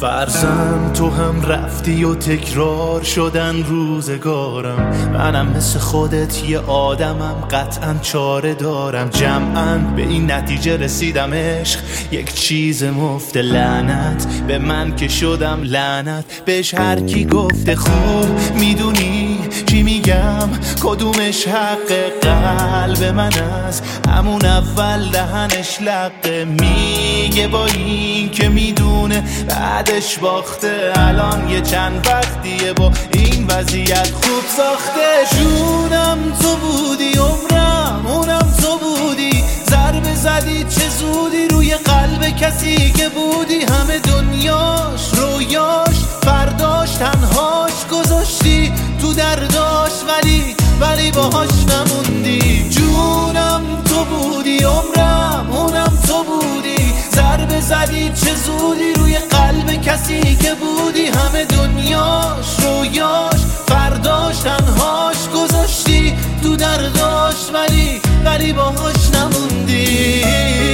فرزن تو هم رفتی و تکرار شدن روزگارم، منم مثل خودت یه آدمم، قطعا چاره دارم. جمعاً به این نتیجه رسیدم عشق یک چیز مفت، لعنت به من که شدم لعنت بهش. هر کی گفته خوب میدونی چی میگم، کدومش حق قلب من است، همون اول دهنش لقه میگه با این که میدونه بعدش باخته. الان یه چند وقتیه با این وضعیت خوب ساخته. جونم تو بودی، عمرم اونم تو بودی، ضربه زدی چه زودی روی قلب کسی که بودی همه دنیاش رویاش فرداش تنهاش گذاشتی تو درداش، ولی باهاش نموندی. جونم تو بودی، عمرم اونم تو بودی، ضربه زدی چه زودی روی قلب کسی که بودی همه دنیاش رویاش فرداش تنهاش گذاشتی تو درداش، ولی باهاش نموندی.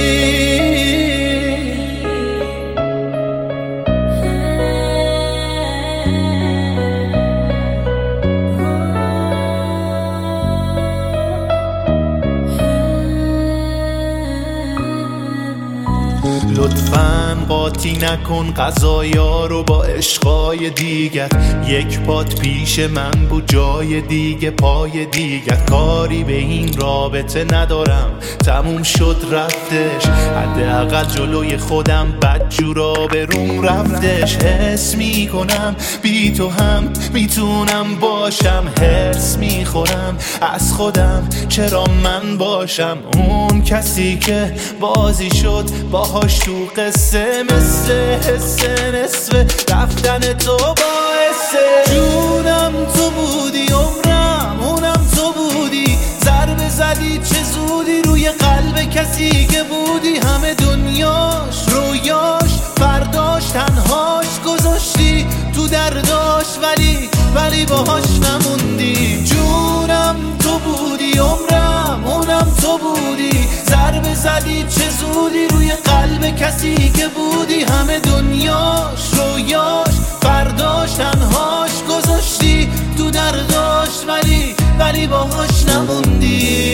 لطفاً قاطی نکن قضایا رو با عشقای دیگت، یک پات پیش من بود جای دیگه پای دیگت. کاری به این رابطه ندارم، تموم شد رفتش، حداقل جلوی خودم بدجورا به روم رفتش. حس میکنم بی تو هم میتونم باشم، حس میخورم از خودم چرا من باشم اون کسی که بازی شد باهاش تو قصه، مثل حس نصف رفتن تو باعثه. جونم تو بودی، عمرم اونم تو بودی، ضربه زدی چه زودی روی قلب کسی که بودی همه دنیاش رویاش فرداش تنهاش گذاشتی تو درداش، ولی باهاش نموندی. جونم تو بودی، عمرم اونم تو بودی، ضربه زدی چه زودی روی قلب کسی که بودی همه دنیاش رویاش فرداش تنهاش گذاشتی تو درداش، ولی باهاش نموندی.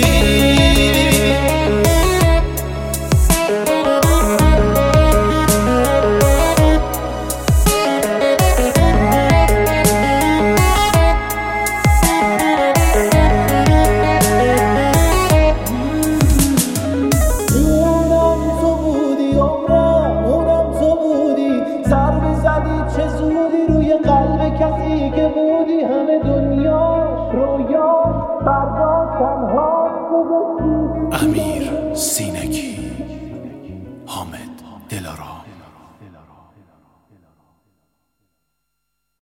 چه زودی روی قلب کسی که بودی همه دنیاش رویاش فرداش تنها گذاشتی. امیر سی